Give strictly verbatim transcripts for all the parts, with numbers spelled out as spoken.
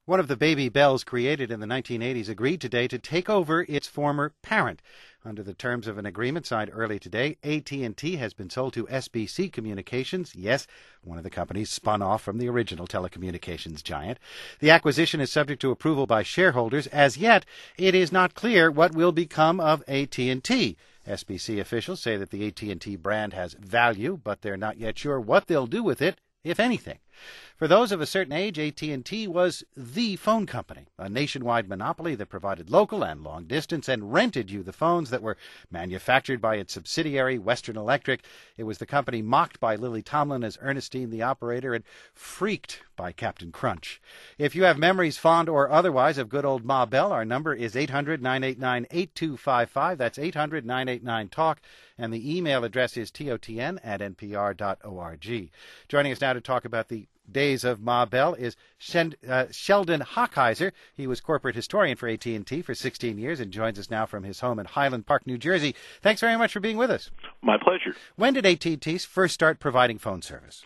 One of the baby Bells created in the nineteen eighties agreed today to take over its former parent. Under the terms of an agreement signed early today, A T and T has been sold to S B C Communications. Yes, one of the companies spun off from the original telecommunications giant. The acquisition is subject to approval by shareholders. As yet, it is not clear what will become of A T and T. S B C officials say that the A T and T brand has value, but they're not yet sure what they'll do with it, if anything. For those of a certain age, A T and T was the phone company, a nationwide monopoly that provided local and long distance and rented you the phones that were manufactured by its subsidiary, Western Electric. It was the company mocked by Lily Tomlin as Ernestine the operator and freaked by Captain Crunch. If you have memories, fond or otherwise, of good old Ma Bell, our number is eight hundred, nine eight nine, eight two five five. That's eight hundred, nine eight nine, talk. And the email address is totn at npr dot org. Joining us now to talk about the days of Ma Bell is Shen, uh, Sheldon Hochheiser. He was corporate historian for A T and T for sixteen years and joins us now from his home in Highland Park, New Jersey. Thanks very much for being with us. My pleasure. When did A T and T first start providing phone service?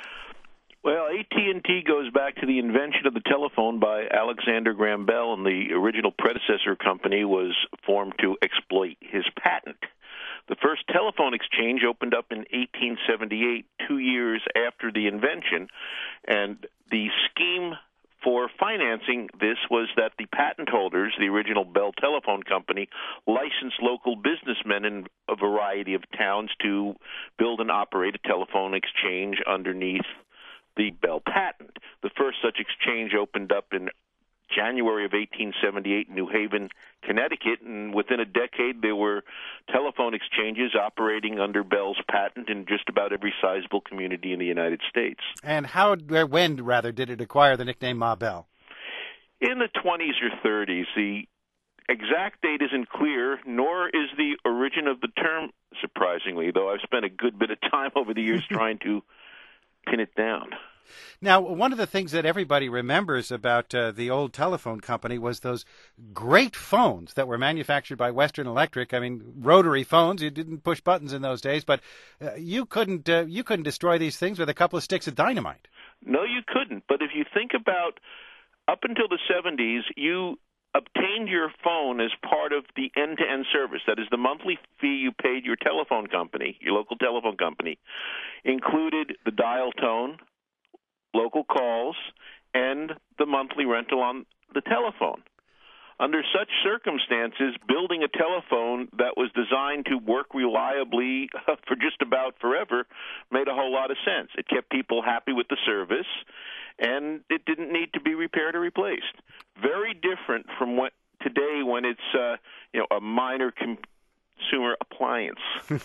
Well, A T and T goes back to the invention of the telephone by Alexander Graham Bell, and the original predecessor company was formed to exploit his patent. The first telephone exchange opened up in eighteen seventy-eight, two years after the invention, and the scheme for financing this was that the patent holders, the original Bell Telephone Company, licensed local businessmen in a variety of towns to build and operate a telephone exchange underneath the Bell patent. The first such exchange opened up in January of eighteen seventy-eight in New Haven, Connecticut, and within a decade there were telephone exchanges operating under Bell's patent in just about every sizable community in the United States. And how, or when, rather, did it acquire the nickname Ma Bell? In the twenties or thirties. The exact date isn't clear, nor is the origin of the term, surprisingly, though I've spent a good bit of time over the years trying to pin it down. Now, one of the things that everybody remembers about uh, the old telephone company was those great phones that were manufactured by Western Electric. I mean, rotary phones. You didn't push buttons in those days, but uh, you couldn't uh, you couldn't destroy these things with a couple of sticks of dynamite. No, you couldn't. But if you think about up until the seventies, you obtained your phone as part of the end-to-end service. That is, the monthly fee you paid your telephone company, your local telephone company, included the dial tone, local calls, and the monthly rental on the telephone. Under such circumstances, building a telephone that was designed to work reliably for just about forever made a whole lot of sense. It kept people happy with the service, and it didn't need to be repaired or replaced. Very different from what today, when it's uh, you know a minor com- consumer appliance.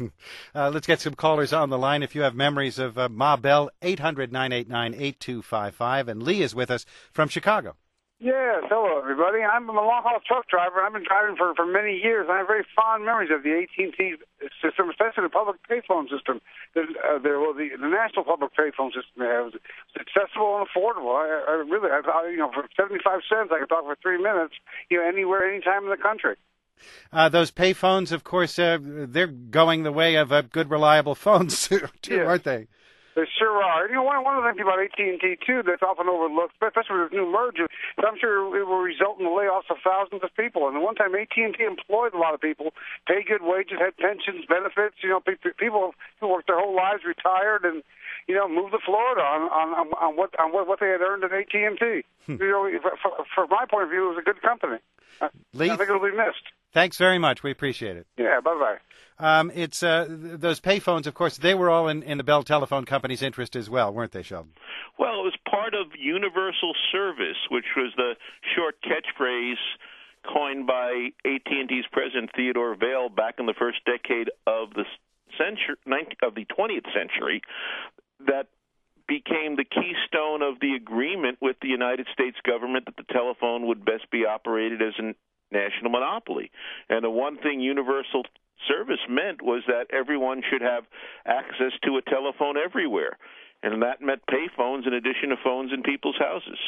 uh, let's get some callers on the line. If you have memories of uh, Ma Bell, eight hundred, nine eight nine, eight two five five. And Lee is with us from Chicago. Yes, hello, everybody. I'm a long-haul truck driver. I've been driving for, for many years. I have very fond memories of the A T and T system, especially the public payphone system. The, uh, the, well, the, the national public payphone system uh, was accessible and affordable. I, I really, I, I, you know, for seventy-five cents, I could talk for three minutes, you know, anywhere, anytime in the country. Uh, those payphones, of course, uh, they're going the way of uh, good, reliable phones, too, yes. aren't they? They sure are. You know, one, one of the things about A T and T, too, that's often overlooked, especially with this new merger, is I'm sure it will result in the layoffs of thousands of people. And at one time, A T and T employed a lot of people, paid good wages, had pensions, benefits. You know, people who worked their whole lives, retired, and, you know, moved to Florida on, on, on, what, on what they had earned at A T and T. Hmm. You know, from, from my point of view, it was a good company. Lee, I think it'll be missed. Thanks very much. We appreciate it. Yeah, bye-bye. Um, it's uh, th- those payphones, of course, they were all in, in the Bell Telephone Company's interest as well, weren't they, Sheldon? Well, it was part of universal service, which was the short catchphrase coined by A T and T's president Theodore Vail back in the first decade of the century, of the twentieth century, that became the keystone of the agreement with the United States government that the telephone would best be operated as a national monopoly. And the one thing universal service meant was that everyone should have access to a telephone everywhere. And that meant payphones in addition to phones in people's houses.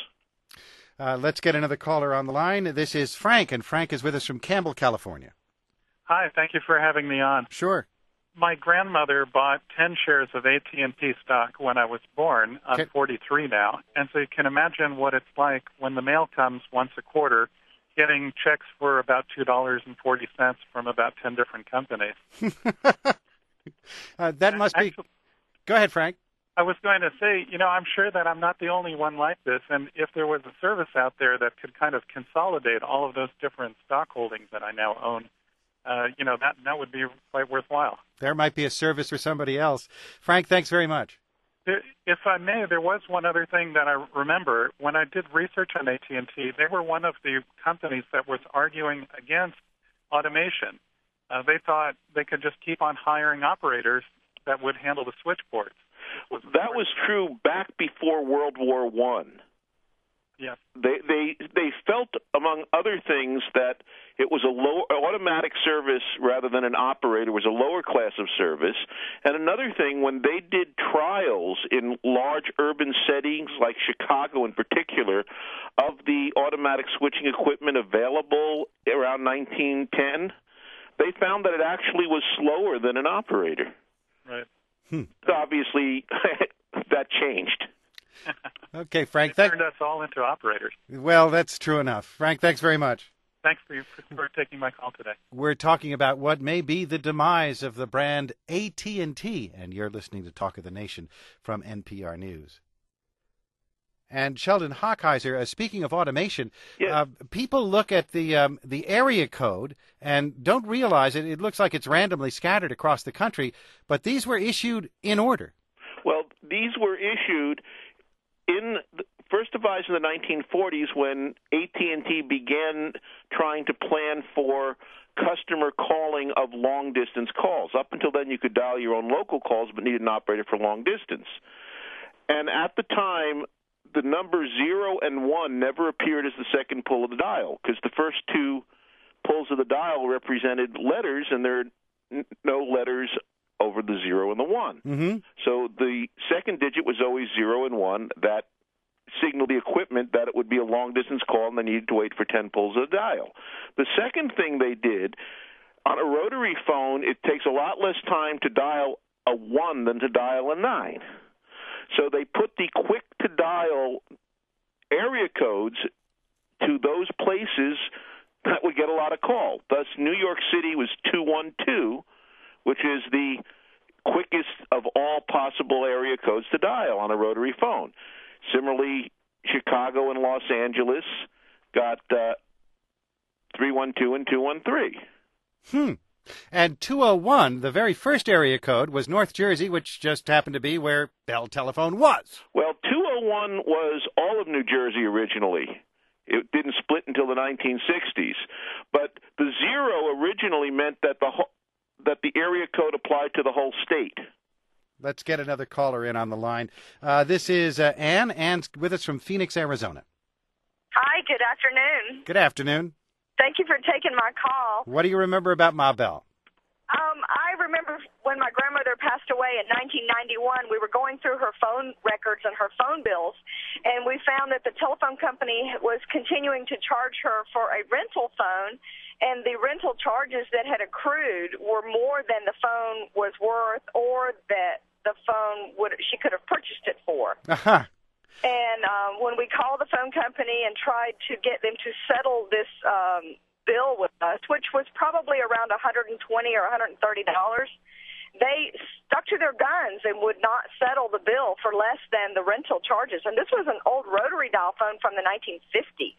Uh, let's get another caller on the line. This is Frank, and Frank is with us from Campbell, California. Hi, thank you for having me on. Sure. my grandmother bought ten shares of A T and T stock when I was born. I'm Okay. forty-three now. And so you can imagine what it's like when the mail comes once a quarter, getting checks for about two dollars and forty cents from about ten different companies. uh, that must be... Actually, Go ahead, Frank. I was going to say, you know, I'm sure that I'm not the only one like this. And if there was a service out there that could kind of consolidate all of those different stock holdings that I now own, uh, you know, that, that would be quite worthwhile. There might be a service for somebody else. Frank, thanks very much. There, if I may, there was one other thing that I remember. When I did research on A T and T, they were one of the companies that was arguing against automation. Uh, they thought they could just keep on hiring operators that would handle the switchboards. Was that was true back before World War One. Yes. They they they felt, among other things, that it was a low automatic service rather than an operator, was a lower class of service. And another thing, when they did trials in large urban settings like Chicago in particular, of the automatic switching equipment available around nineteen ten, they found that it actually was slower than an operator. Right. Hmm. So obviously, that changed. Okay, Frank. They Thank- turned us all into operators. well, that's true enough. Frank, thanks very much. Thanks for, you, for taking my call today. We're talking about what may be the demise of the brand A T and T, and you're listening to Talk of the Nation from N P R News. And Sheldon Hockheiser, uh, speaking of automation, Yes. uh, people look at the um, the area code and don't realize it. It looks like it's randomly scattered across the country, but these were issued in order. Well, these were issued in the, first devised in the nineteen forties when A T and T began trying to plan for customer calling of long-distance calls. Up until then, you could dial your own local calls but needed an operator for long distance. And at the time, the number zero and one never appeared as the second pull of the dial because the first two pulls of the dial represented letters, and there are n- no letters over the zero and the one. Mm-hmm. So the second digit was always zero and one. That signaled the equipment that it would be a long-distance call, and they needed to wait for ten pulls of the dial. The second thing they did, on a rotary phone, it takes a lot less time to dial a one than to dial a nine. So they put the quick-to-dial area codes to those places that would get a lot of call. Thus, New York City was two one two, which is the quickest of all possible area codes to dial on a rotary phone. Similarly, Chicago and Los Angeles got uh, three one two and two one three. Hmm. And two oh one, the very first area code, was North Jersey, which just happened to be where Bell Telephone was. Well, two oh one was all of New Jersey originally. It didn't split until the nineteen sixties. But the zero originally meant that the whole, that the area code applied to the whole state. Let's get another caller in on the line. Uh, this is uh, Ann. Ann's with us from Phoenix, Arizona. Hi, good afternoon. Good afternoon. Thank you for taking my call. What do you remember about Ma Bell? Um, I remember when my grandmother passed away in nineteen ninety-one, we were going through her phone records and her phone bills, and we found that the telephone company was continuing to charge her for a rental phone, and the rental charges that had accrued were more than the phone was worth or that the phone would she could have purchased it for. Uh-huh. And um, when we called the phone company and tried to get them to settle this um, bill with us, which was probably around one hundred twenty dollars or one hundred thirty dollars, they stuck to their guns and would not settle the bill for less than the rental charges. And this was an old rotary dial phone from the nineteen fifties.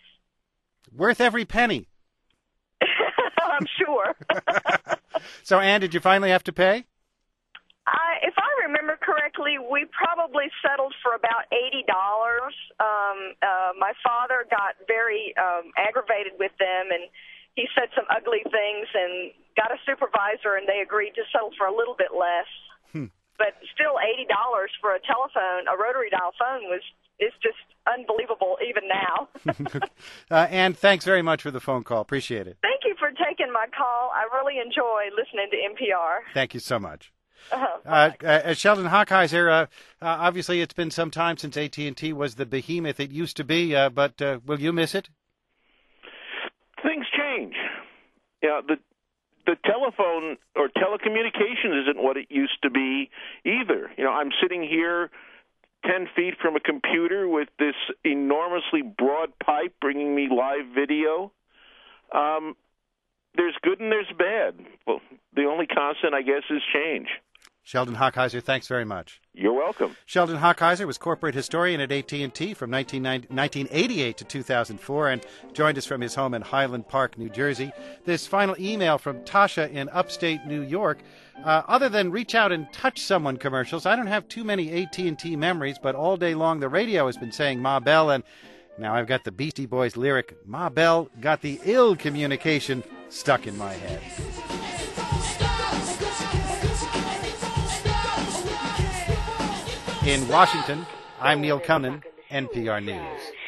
Worth every penny. I'm sure. So, Ann, did you finally have to pay? I, if I remember correctly, we probably settled for about eighty dollars. Um, uh, my father got very um, aggravated with them, and he said some ugly things and got a supervisor, and they agreed to settle for a little bit less. Hmm. But still, eighty dollars for a telephone, a rotary dial phone, was is just unbelievable even now. uh, Ann, thanks very much for the phone call. Appreciate it. Thank you for taking my call. I really enjoy listening to N P R. Thank you so much. Uh-huh. Uh, uh, Sheldon Hockheiser, uh, uh, obviously it's been some time since A T and T was the behemoth it used to be, uh, but uh, will you miss it? Things change. Yeah, the the telephone or telecommunications isn't what it used to be either. You know, I'm sitting here ten feet from a computer with this enormously broad pipe bringing me live video. Um, there's good and there's bad. Well, the only constant, I guess, is change. Sheldon Hochheiser, thanks very much. You're welcome. Sheldon Hochheiser was corporate historian at A T and T from nineteen eighty-eight to two thousand four and joined us from his home in Highland Park, New Jersey. This final email from Tasha in upstate New York. Uh, other than reach out and touch someone commercials, I don't have too many A T and T memories, but all day long the radio has been saying Ma Bell, and now I've got the Beastie Boys lyric, Ma Bell got the ill communication stuck in my head. In Washington, I'm Neil Cunnin, N P R News.